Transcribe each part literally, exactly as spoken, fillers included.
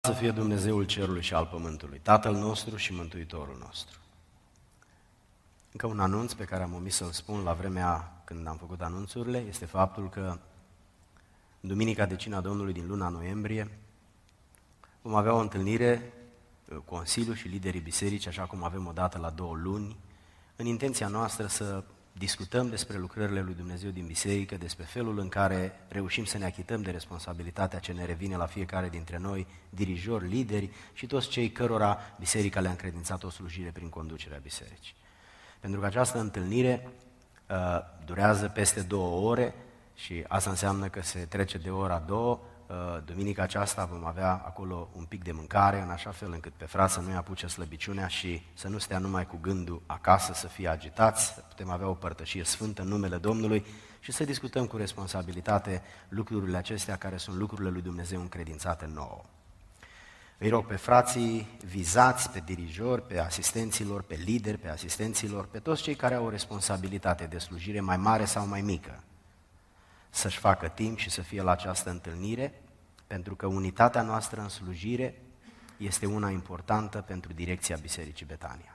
Să fie Dumnezeul cerului și al pământului, Tatăl nostru și Mântuitorul nostru. Încă un anunț pe care am omis să-l spun la vremea când am făcut anunțurile este faptul că în Duminica de Cina Domnului din luna noiembrie vom avea o întâlnire, Consiliul și liderii bisericii, așa cum avem o dată la două luni, în intenția noastră să discutăm despre lucrările lui Dumnezeu din biserică, despre felul în care reușim să ne achităm de responsabilitatea ce ne revine la fiecare dintre noi, dirijori, lideri și toți cei cărora biserica le-a încredințat o slujire prin conducerea bisericii. Pentru că această întâlnire uh, durează peste două ore și asta înseamnă că se trece de ora două. Uh, duminica aceasta vom avea acolo un pic de mâncare, în așa fel încât pe frați să nu-i apuce slăbiciunea și să nu stea numai cu gândul acasă, să fie agitați, să putem avea o părtășie sfântă în numele Domnului și să discutăm cu responsabilitate lucrurile acestea care sunt lucrurile lui Dumnezeu încredințate nouă. Îi rog pe frații vizați, pe dirijori, pe asistenților, pe lideri, pe asistenților, pe toți cei care au o responsabilitate de slujire mai mare sau mai mică, să-și facă timp și să fie la această întâlnire, pentru că unitatea noastră în slujire este una importantă pentru direcția Bisericii Betania.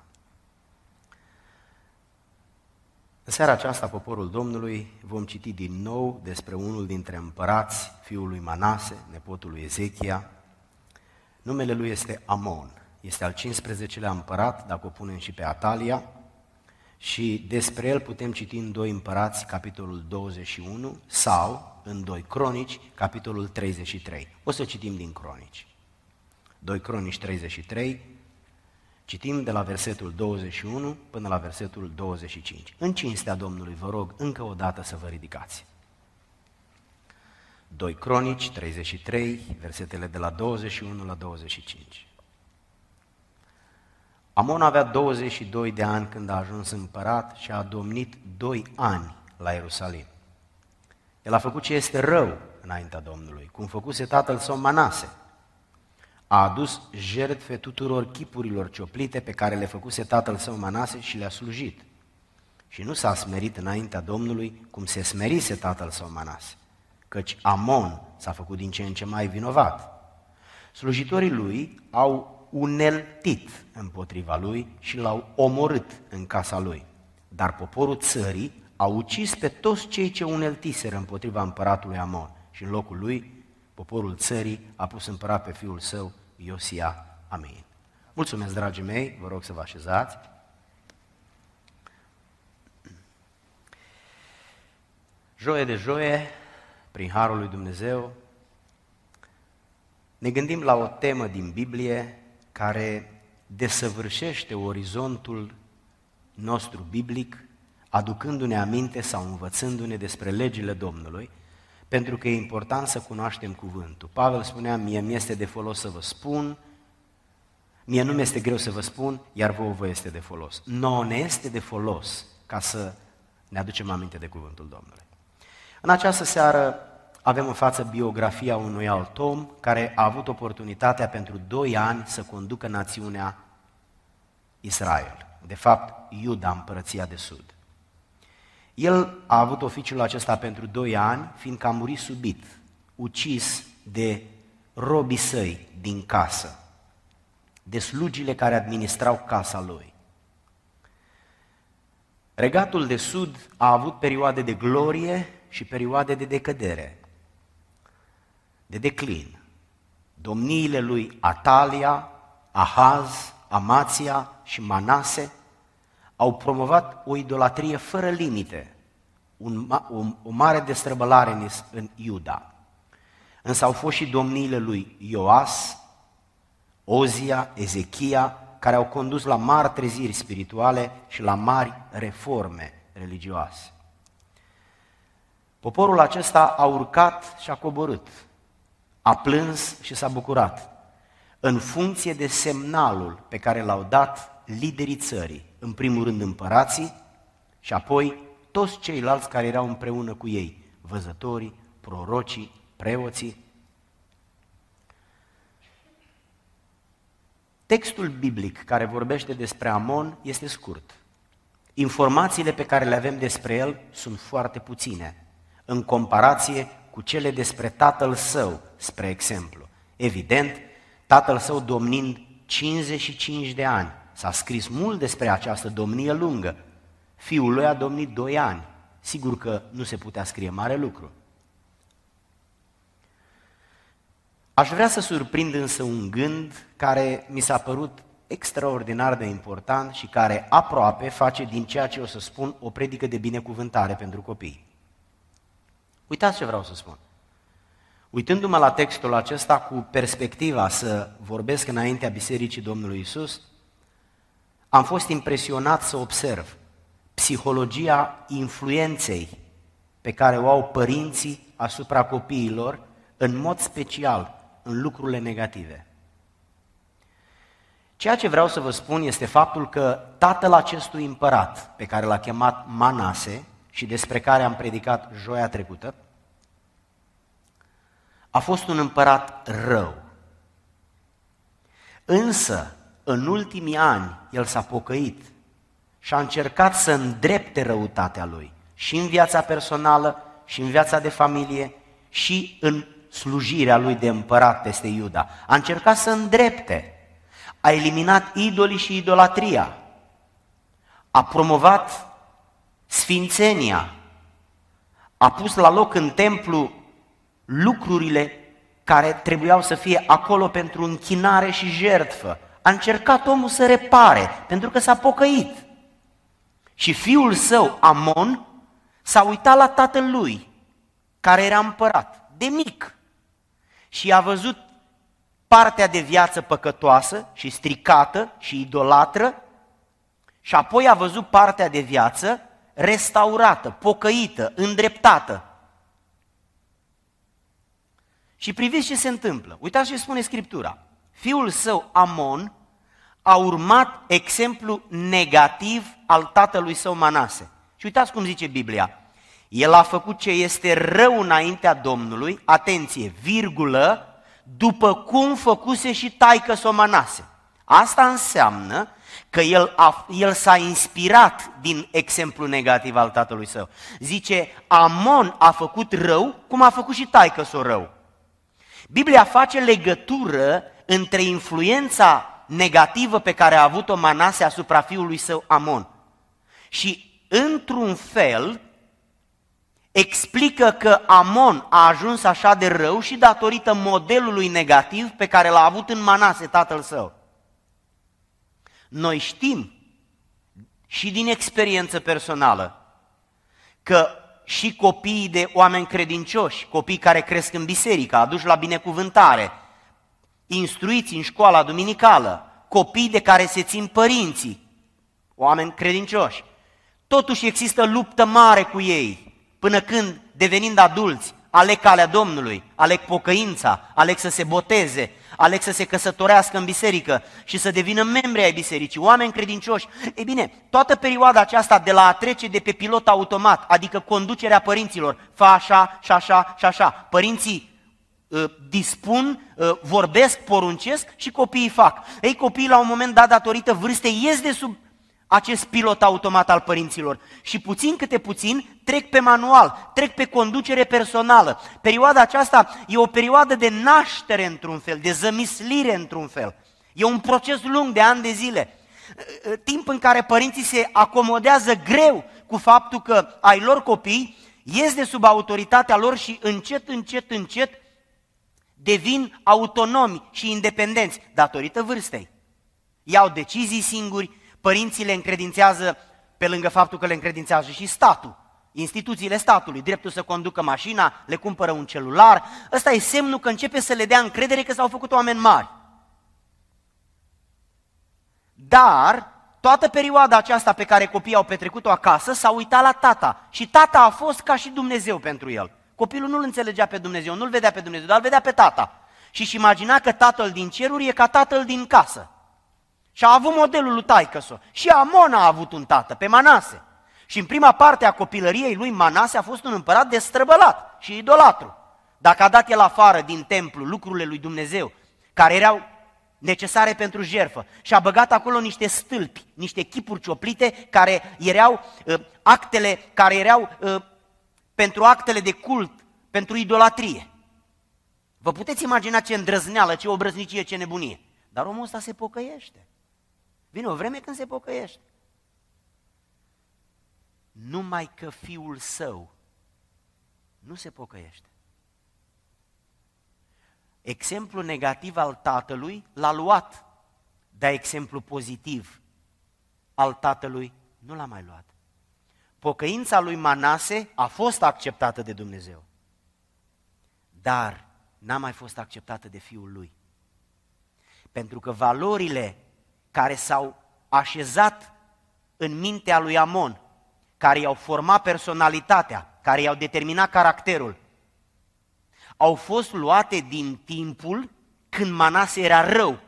În seara aceasta, poporul Domnului, vom citi din nou despre unul dintre împărați, fiul lui Manase, nepotul lui Ezechia. Numele lui este Amon, este al cincisprezecelea împărat, dacă o punem și pe Atalia, și despre el putem citi în doi Împărați, capitolul douăzeci și unu, sau în doi Cronici, capitolul treizeci și trei. O să citim din Cronici. doi Cronici treizeci și trei, citim de la versetul douăzeci și unu până la versetul douăzeci și cinci. În cinstea Domnului, vă rog încă o dată să vă ridicați. doi Cronici treizeci și trei, versetele de la douăzeci și unu la douăzeci și cinci. Amon avea douăzeci și doi de ani când a ajuns împărat și a domnit doi ani la Ierusalim. El a făcut ce este rău înaintea Domnului, cum făcuse tatăl său Manase. A adus jertfe tuturor chipurilor cioplite pe care le făcuse tatăl său Manase și le-a slujit. Și nu s-a smerit înaintea Domnului cum se smerise tatăl său Manase, căci Amon s-a făcut din ce în ce mai vinovat. Slujitorii lui au uneltit împotriva lui și l-au omorât în casa lui. Dar poporul țării a ucis pe toți cei ce uneltiseră împotriva împăratului Amon și în locul lui poporul țării a pus împărat pe fiul său Iosia. Amin. Mulțumesc, dragii mei, vă rog să vă așezați. Joie de joie, prin harul lui Dumnezeu, ne gândim la o temă din Biblie care desăvârșește orizontul nostru biblic, aducându-ne aminte sau învățându-ne despre legile Domnului, pentru că e important să cunoaștem cuvântul. Pavel spunea, mie mi-este de folos să vă spun, mie nu mi-este greu să vă spun, iar vouă vă este de folos. Nouă ne este de folos ca să ne aducem aminte de cuvântul Domnului. În această seară avem în față biografia unui alt om care a avut oportunitatea pentru doi ani să conducă națiunea Israel, de fapt Iuda, împărăția de sud. El a avut oficiul acesta pentru doi ani, fiindcă a murit subit, ucis de robii săi din casă, de slugile care administrau casa lui. Regatul de sud a avut perioade de glorie și perioade de decădere, de declin. Domniile lui Atalia, Ahaz, Amația și Manase au promovat o idolatrie fără limite, un, o, o mare destrăbălare în, în Iuda. Însă au fost și domniile lui Ioas, Ozia, Ezechia, care au condus la mari treziri spirituale și la mari reforme religioase. Poporul acesta a urcat și a coborât, a plâns și s-a bucurat, în funcție de semnalul pe care l-au dat liderii țării, în primul rând împărații și apoi toți ceilalți care erau împreună cu ei, văzătorii, prorocii, preoții. Textul biblic care vorbește despre Amon este scurt. Informațiile pe care le avem despre el sunt foarte puține, în comparație cu cele despre tatăl său, spre exemplu. Evident, tatăl său domnind cincizeci și cinci de ani. S-a scris mult despre această domnie lungă. Fiul lui a domnit doi ani. Sigur că nu se putea scrie mare lucru. Aș vrea să surprind însă un gând care mi s-a părut extraordinar de important și care aproape face din ceea ce o să spun o predică de binecuvântare pentru copii. Uitați ce vreau să spun. Uitându-mă la textul acesta cu perspectiva să vorbesc înaintea Bisericii Domnului Iisus, am fost impresionat să observ psihologia influenței pe care o au părinții asupra copiilor, în mod special în lucrurile negative. Ceea ce vreau să vă spun este faptul că tatăl acestui împărat, pe care l-a chemat Manase și despre care am predicat joia trecută, a fost un împărat rău. Însă, în ultimii ani, el s-a pocăit și a încercat să îndrepte răutatea lui și în viața personală, și în viața de familie, și în slujirea lui de împărat peste Iuda. A încercat să îndrepte, a eliminat idolii și idolatria, a promovat sfințenia, a pus la loc în templu lucrurile care trebuiau să fie acolo pentru închinare și jertfă. A încercat omul să repare, pentru că s-a pocăit. Și fiul său, Amon, s-a uitat la tatăl lui, care era împărat, de mic, și a văzut partea de viață păcătoasă și stricată și idolatră, și apoi a văzut partea de viață restaurată, pocăită, îndreptată. Și priviți ce se întâmplă. Uitați ce spune Scriptura. Fiul său, Amon, a urmat exemplu negativ al tatălui său Manase. Și uitați cum zice Biblia. El a făcut ce este rău înaintea Domnului, atenție, virgulă, după cum făcuse și taică-s-o Manase. Asta înseamnă că el, a, el s-a inspirat din exemplu negativ al tatălui său. Zice, Amon a făcut rău cum a făcut și taică-s-o rău. Biblia face legătură între influența negativă pe care a avut-o Manase asupra fiului său Amon și, într-un fel, explică că Amon a ajuns așa de rău și datorită modelului negativ pe care l-a avut în Manase, tatăl său. Noi știm și din experiență personală că și copiii de oameni credincioși, copii care cresc în biserică, aduși la binecuvântare, instruiți în școala duminicală, copii de care se țin părinții, oameni credincioși, totuși există luptă mare cu ei, până când, devenind adulți, aleg calea Domnului, aleg pocăința, aleg să se boteze, aleg să se căsătorească în biserică și să devină membri ai bisericii, oameni credincioși. Ei bine, toată perioada aceasta de la a trece de pe pilot automat, adică conducerea părinților, fă așa și așa și așa, părinții uh, dispun, uh, vorbesc, poruncesc și copiii fac. Ei, copiii la un moment dat, datorită vârstei, ies de sub acest pilot automat al părinților și puțin câte puțin trec pe manual, trec pe conducere personală. Perioada aceasta e o perioadă de naștere într-un fel, de zămislire într-un fel. E un proces lung de ani de zile, timp în care părinții se acomodează greu cu faptul că ai lor copii ies de sub autoritatea lor și încet, încet, încet devin autonomi și independenți datorită vârstei. Iau decizii singuri. Părinții le încredințează, pe lângă faptul că le încredințează și statul, instituțiile statului, dreptul să conducă mașina, le cumpără un celular. Ăsta e semnul că începe să le dea încredere că s-au făcut oameni mari. Dar toată perioada aceasta pe care copiii au petrecut-o acasă s-a uitat la tata și tata a fost ca și Dumnezeu pentru el. Copilul nu-L înțelegea pe Dumnezeu, nu-L vedea pe Dumnezeu, dar îl vedea pe tata și își imagina că tatăl din ceruri e ca tatăl din casă. Și a avut modelul lui taică-s-o. Și Amon a avut un tată, pe Manase. Și în prima parte a copilăriei lui, Manase a fost un împărat destrăbălat și idolatru. Dacă a dat el afară din templu lucrurile lui Dumnezeu, care erau necesare pentru jertfă, și a băgat acolo niște stâlpi, niște chipuri cioplite, care erau uh, actele, care erau uh, pentru actele de cult, pentru idolatrie. Vă puteți imagina ce îndrăzneală, ce obrăznicie, ce nebunie. Dar omul ăsta se pocăiește. Vine o vreme când se pocăiește. Numai că fiul său nu se pocăiește. Exemplul negativ al tatălui l-a luat, dar exemplul pozitiv al tatălui nu l-a mai luat. Pocăința lui Manase a fost acceptată de Dumnezeu, dar n-a mai fost acceptată de fiul lui. Pentru că valorile care s-au așezat în mintea lui Amon, care i-au format personalitatea, care i-au determinat caracterul, au fost luate din timpul când Manase era rău.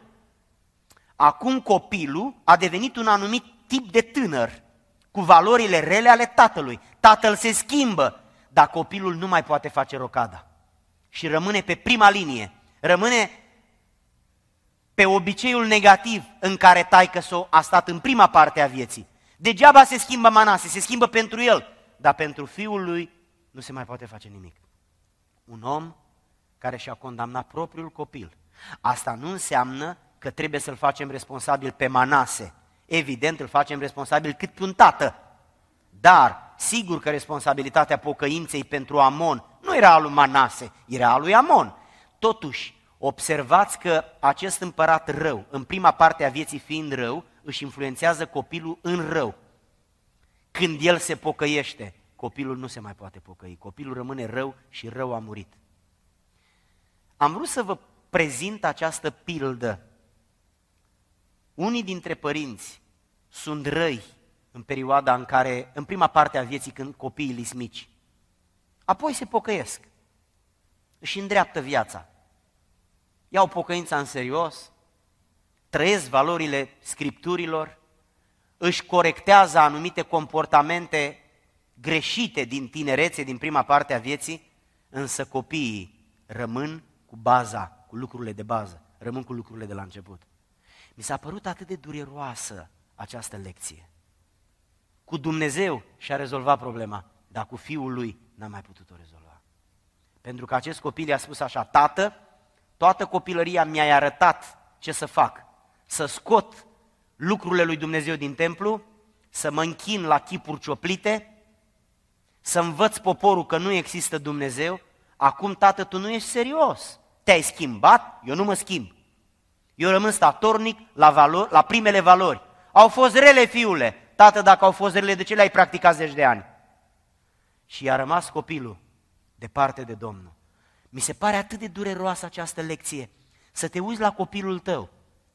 Acum copilul a devenit un anumit tip de tânăr, cu valorile rele ale tatălui. Tatăl se schimbă, dar copilul nu mai poate face rocada. Și rămâne pe prima linie, rămâne pe obiceiul negativ în care taică-s-o a stat în prima parte a vieții. Degeaba se schimbă Manase, se schimbă pentru el, dar pentru fiul lui nu se mai poate face nimic. Un om care și-a condamnat propriul copil. Asta nu înseamnă că trebuie să-l facem responsabil pe Manase. Evident, îl facem responsabil cât pe un tată. Dar, sigur că responsabilitatea pocăinței pentru Amon nu era a lui Manase, era a lui Amon. Totuși, observați că acest împărat rău, în prima parte a vieții fiind rău, își influențează copilul în rău. Când el se pocăiește, copilul nu se mai poate pocăi. Copilul rămâne rău și rău a murit. Am vrut să vă prezint această pildă. Unii dintre părinți sunt răi în perioada în care, în prima parte a vieții, când copiii li sunt mici. Apoi se pocăiesc, își îndreaptă viața, iau pocăința în serios, trăiesc valorile Scripturilor, își corectează anumite comportamente greșite din tinerețe, din prima parte a vieții, însă copiii rămân cu baza, cu lucrurile de bază, rămân cu lucrurile de la început. Mi s-a părut atât de dureroasă această lecție. Cu Dumnezeu și-a rezolvat problema, dar cu fiul lui n-a mai putut-o rezolva. Pentru că acest copil i-a spus așa: tată, toată copilăria mi-ai arătat ce să fac, să scot lucrurile lui Dumnezeu din templu, să mă închin la chipuri cioplite, să învăț poporul că nu există Dumnezeu. Acum, tată, tu nu ești serios, te-ai schimbat, eu nu mă schimb. Eu rămân statornic la, valori, la primele valori. Au fost rele, fiule. Tată, dacă au fost rele, de ce le-ai practicat zeci de ani? Și i-a rămas copilul departe de Domnul. Mi se pare atât de dureroasă această lecție, să te uiți la copilul tău,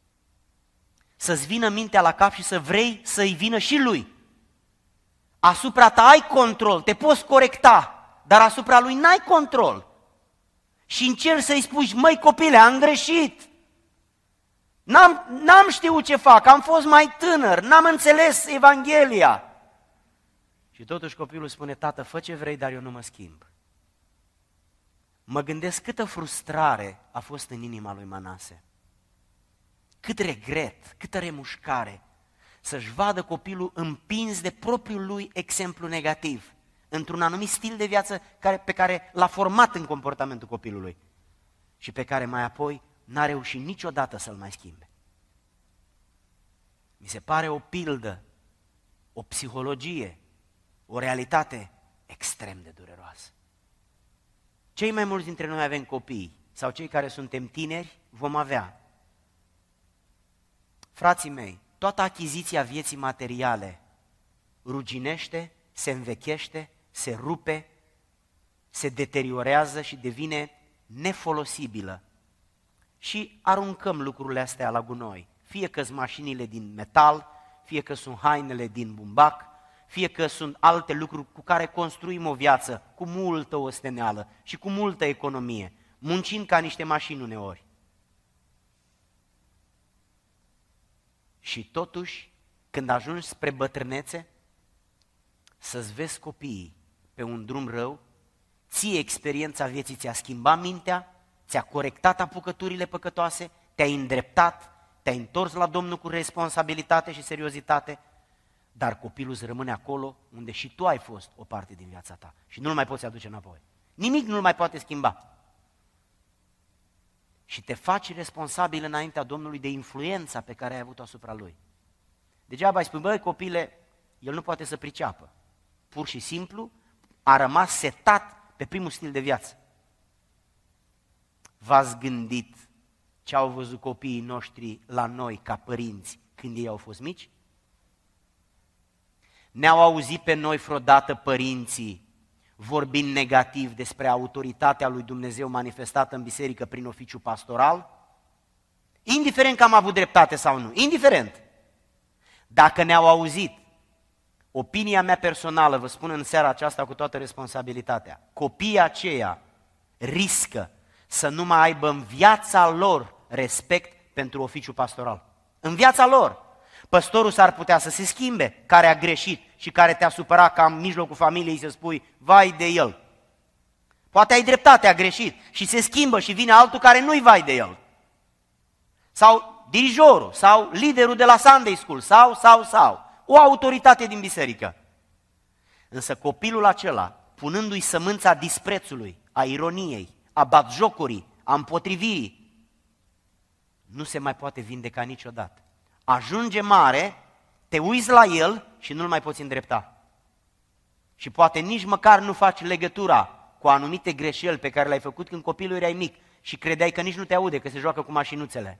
să-ți vină mintea la cap și să vrei să-i vină și lui. Asupra ta ai control, te poți corecta, dar asupra lui n-ai control. Și încerci să-i spui: măi copile, am greșit. N-am, n-am știut ce fac, am fost mai tânăr, n-am înțeles Evanghelia. Și totuși copilul spune: tată, fă ce vrei, dar eu nu mă schimb. Mă gândesc câtă frustrare a fost în inima lui Manase. Cât regret, câtă remușcare să-și vadă copilul împins de propriul lui exemplu negativ, într-un anumit stil de viață care, pe care l-a format în comportamentul copilului și pe care mai apoi n-a reușit niciodată să-l mai schimbe. Mi se pare o pildă, o psihologie, o realitate extrem de dureroasă. Cei mai mulți dintre noi avem copii, sau cei care suntem tineri vom avea. Frații mei, toată achiziția vieții materiale ruginește, se învechește, se rupe, se deteriorează și devine nefolosibilă. Și aruncăm lucrurile astea la gunoi, fie că sunt mașinile din metal, fie că sunt hainele din bumbac, fie că sunt alte lucruri cu care construim o viață cu multă osteneală și cu multă economie, muncind ca niște mașini uneori. Și totuși, când ajungi spre bătrânețe, să-ți vezi copiii pe un drum rău, ție experiența vieții ți-a schimbat mintea, ți-a corectat apucăturile păcătoase, te-ai îndreptat, te-ai întors la Domnul cu responsabilitate și seriozitate, dar copilul îți rămâne acolo unde și tu ai fost o parte din viața ta și nu-l mai poți aduce înapoi. Nimic nu-l mai poate schimba. și te faci responsabil înaintea Domnului de influența pe care ai avut-o asupra lui. Degeaba îi spui, băi copile, el nu poate să priceapă. Pur și simplu a rămas setat pe primul stil de viață. V-ați gândit ce au văzut copiii noștri la noi ca părinți când ei au fost mici? Ne-au auzit pe noi vreodată părinții vorbind negativ despre autoritatea lui Dumnezeu manifestată în biserică prin oficiu pastoral? Indiferent că am avut dreptate sau nu, indiferent. Dacă ne-au auzit, opinia mea personală, vă spun în seara aceasta cu toată responsabilitatea, copiii aceia riscă să nu mai aibă în viața lor respect pentru oficiul pastoral. În viața lor. Păstorul s-ar putea să se schimbe, care a greșit și care te-a supărat ca în mijlocul familiei să spui, vai de el. Poate ai dreptate, a greșit și se schimbă și vine altul care nu-i vai de el. Sau dirijorul, sau liderul de la Sunday School, sau, sau, sau, o autoritate din biserică. Însă copilul acela, punându-i sămânța disprețului, a ironiei, a batjocorii, a împotrivirii, nu se mai poate vindeca niciodată. Ajunge mare, te uiți la el și nu-l mai poți îndrepta. Și poate nici măcar nu faci legătura cu anumite greșeli pe care le-ai făcut când copilul erai mic și credeai că nici nu te aude, că se joacă cu mașinuțele.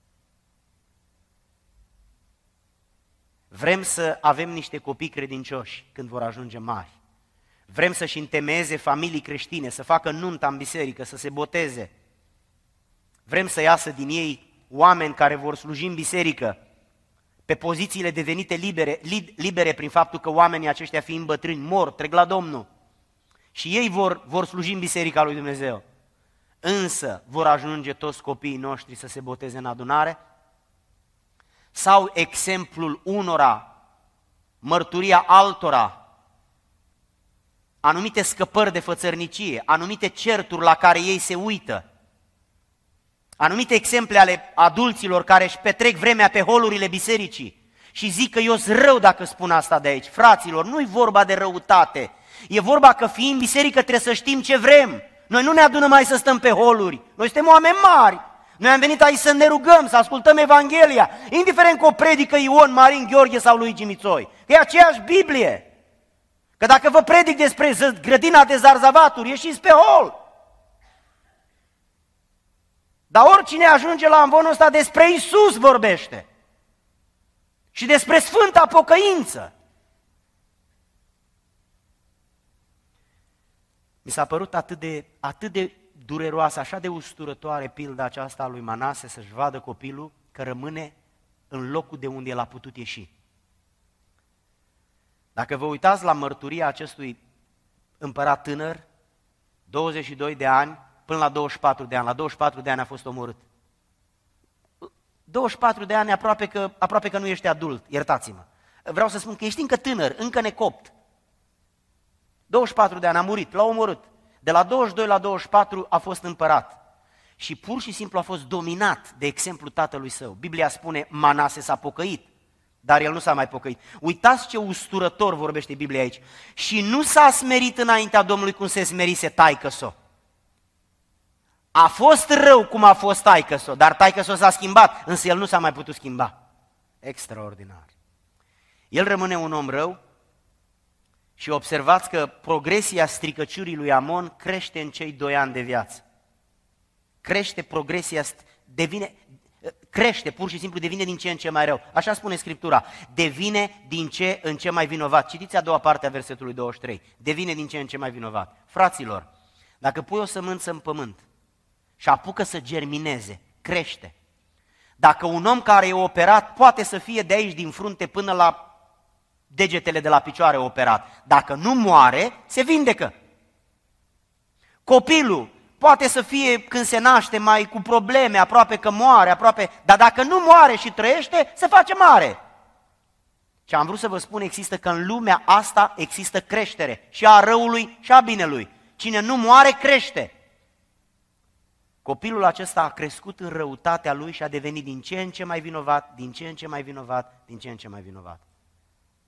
Vrem să avem niște copii credincioși când vor ajunge mari. Vrem să-și întemeieze familii creștine, să facă nunta în biserică, să se boteze. Vrem să iasă din ei oameni care vor sluji în biserică, pe pozițiile devenite libere, libere prin faptul că oamenii aceștia fiind bătrâni mor, trec la Domnul. Și ei vor, vor sluji în biserica lui Dumnezeu. Însă vor ajunge toți copiii noștri să se boteze în adunare? Sau exemplul unora, mărturia altora, anumite scăpări de fățărnicie, anumite certuri la care ei se uită, anumite exemple ale adulților care își petrec vremea pe holurile bisericii și zic că eu sunt rău dacă spun asta de aici. Fraților, nu-i vorba de răutate, e vorba că fiind biserică trebuie să știm ce vrem. Noi nu ne adunăm mai să stăm pe holuri, noi suntem oameni mari. Noi am venit aici să ne rugăm, să ascultăm Evanghelia, indiferent că o predică Ion, Marin, Gheorghe sau lui Gimițoi. E aceeași Biblie. Că dacă vă predic despre grădina de zarzavaturi, ieșiți pe hol. Dar oricine ajunge la amvonul ăsta despre Iisus vorbește. Și despre Sfânta Pocăință. Mi s-a părut atât de, atât de dureroasă, așa de usturătoare pilda aceasta a lui Manase să-și vadă copilul că rămâne în locul de unde el a putut ieși. Dacă vă uitați la mărturia acestui împărat tânăr, douăzeci și doi de ani, până la douăzeci și patru de ani, la douăzeci și patru de ani a fost omorât. douăzeci și patru de ani aproape că, aproape că nu ești adult, iertați-mă. Vreau să spun că ești încă tânăr, încă necopt. douăzeci și patru de ani a murit, l-a omorât. De la douăzeci și doi la douăzeci și patru a fost împărat și pur și simplu a fost dominat de exemplul tatălui său. Biblia spune, Manase s-a pocăit, dar el nu s-a mai pocăit. Uitați ce usturător vorbește Biblia aici. Și nu s-a smerit înaintea Domnului cum se smerise taică-so. A fost rău cum a fost taică-so, dar taică-so s-a schimbat, însă el nu s-a mai putut schimba. Extraordinar. El rămâne un om rău. Și observați că progresia stricăciurii lui Amon crește în cei doi ani de viață. Crește progresia, devine, crește, pur și simplu devine din ce în ce mai rău. Așa spune Scriptura, devine din ce în ce mai vinovat. Citiți a doua parte a versetului douăzeci și trei, devine din ce în ce mai vinovat. Fraților, dacă pui o sămânță în pământ și apucă să germineze, crește. Dacă un om care e operat poate să fie de aici din frunte până la degetele de la picioare operat. Dacă nu moare, se vindecă. Copilul poate să fie când se naște mai cu probleme, aproape că moare, aproape, dar dacă nu moare și trăiește, se face mare. Ce am vrut să vă spun există că în lumea asta există creștere și a răului și a binelui. Cine nu moare, crește. Copilul acesta a crescut în răutatea lui și a devenit din ce în ce mai vinovat, din ce în ce mai vinovat, din ce în ce mai vinovat.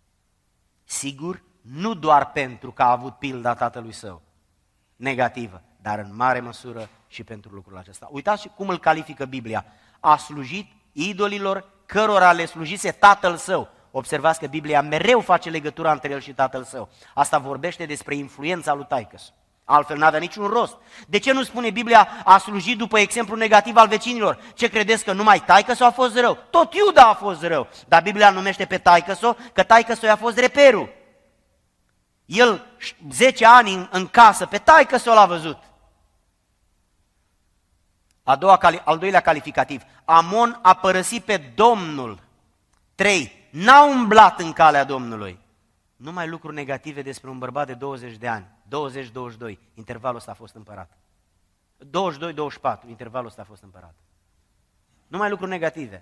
Sigur, nu doar pentru că a avut pilda tatălui său negativă, dar în mare măsură și pentru lucrul acesta. Uitați cum îl califică Biblia. A slujit idolilor cărora le slujise tatăl său. Observați că Biblia mereu face legătura între el și tatăl său. Asta vorbește despre influența lui taică-su. Altfel n-avea niciun rost. De ce nu spune Biblia a slujit după exemplu negativ al vecinilor? Ce credeți că numai taică-s a fost rău? Tot Iuda a fost rău. Dar Biblia numește pe taică-s că taică-s i-a fost reperul. El zece ani în, în casă, pe taică-s l-a văzut. A doua, al doilea calificativ. Amon a părăsit pe Domnul. Trei. N-a umblat în calea Domnului. Numai lucruri negative despre un bărbat de douăzeci de ani. douăzeci douăzeci și doi, intervalul ăsta a fost împărat. douăzeci și doi douăzeci și patru, intervalul ăsta a fost împărat. Numai lucruri negative.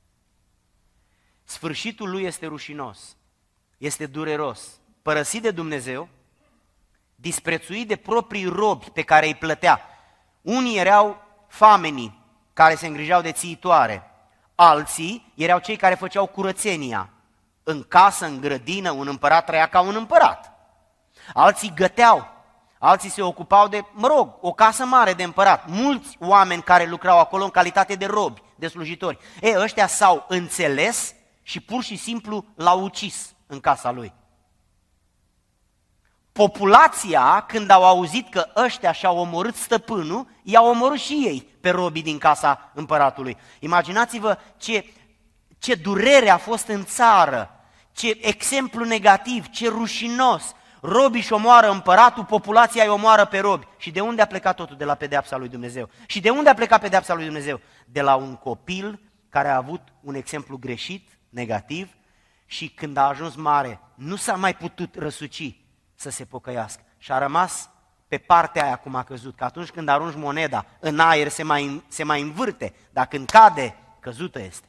Sfârșitul lui este rușinos, este dureros. Părăsit de Dumnezeu, disprețuit de proprii robi pe care îi plătea. Unii erau famenii care se îngrijeau de țiitoare, alții erau cei care făceau curățenia. În casă, în grădină, un împărat trăia ca un împărat. Alții găteau, alții se ocupau de, mă rog, o casă mare de împărat. Mulți oameni care lucrau acolo în calitate de robi, de slujitori. E, ăștia s-au înțeles și pur și simplu l-au ucis în casa lui. Populația, când au auzit că ăștia și-au omorât stăpânul, i-au omorât și ei pe robii din casa împăratului. Imaginați-vă ce, ce durere a fost în țară, ce exemplu negativ, ce rușinos. Robii și omoară împăratul, populația îi omoară pe robi. Și de unde a plecat totul? De la pedeapsa lui Dumnezeu. Și de unde a plecat pedeapsa lui Dumnezeu? De la un copil care a avut un exemplu greșit, negativ, și când a ajuns mare, nu s-a mai putut răsuci să se pocăiască. Și a rămas pe partea aia cum a căzut, că atunci când arunci moneda în aer se mai, se mai învârte, dar când cade, căzută este.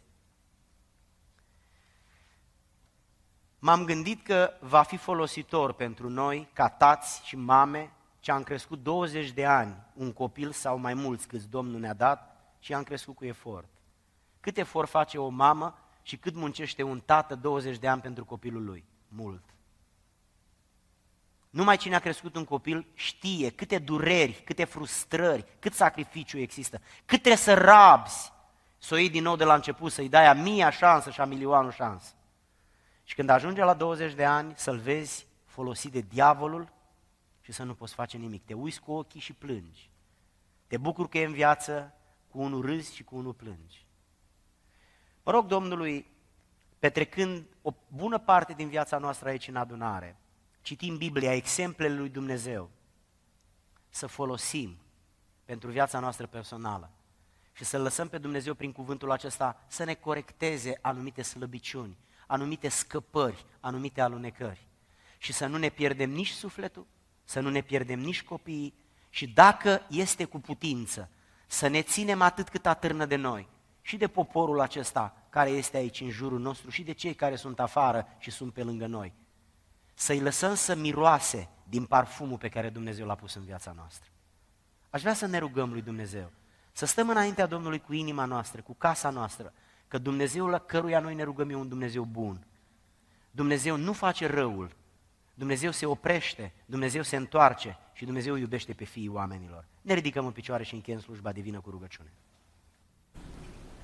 M-am gândit că va fi folositor pentru noi, ca tați și mame, ce am crescut douăzeci de ani, un copil sau mai mulți câți Domnul ne-a dat și am crescut cu efort. Cât efort face o mamă și cât muncește un tată douăzeci de ani pentru copilul lui? Mult. Numai cine a crescut un copil știe câte dureri, câte frustrări, cât sacrificiu există, cât trebuie să rabzi, să o iei din nou de la început, să-i dai a mia șansă și a milioanul șansă. Și când ajunge la douăzeci de ani, să-l vezi folosit de diavolul și să nu poți face nimic. Te uiți cu ochii și plângi. Te bucuri că e în viață, cu unul râzi și cu unul plângi. Mă rog Domnului, petrecând o bună parte din viața noastră aici în adunare, citim Biblia, exemplele lui Dumnezeu, să folosim pentru viața noastră personală și să lăsăm pe Dumnezeu prin cuvântul acesta să ne corecteze anumite slăbiciuni, anumite scăpări, anumite alunecări și să nu ne pierdem nici sufletul, să nu ne pierdem nici copiii și dacă este cu putință să ne ținem atât cât atârnă de noi și de poporul acesta care este aici în jurul nostru și de cei care sunt afară și sunt pe lângă noi. Să-i lăsăm să miroase din parfumul pe care Dumnezeu l-a pus în viața noastră. Aș vrea să ne rugăm lui Dumnezeu, să stăm înaintea Domnului cu inima noastră, cu casa noastră, că Dumnezeul la căruia noi ne rugăm e un Dumnezeu bun. Dumnezeu nu face răul, Dumnezeu se oprește, Dumnezeu se întoarce și Dumnezeu iubește pe fiii oamenilor. Ne ridicăm în picioare și încheiem slujba divină cu rugăciune.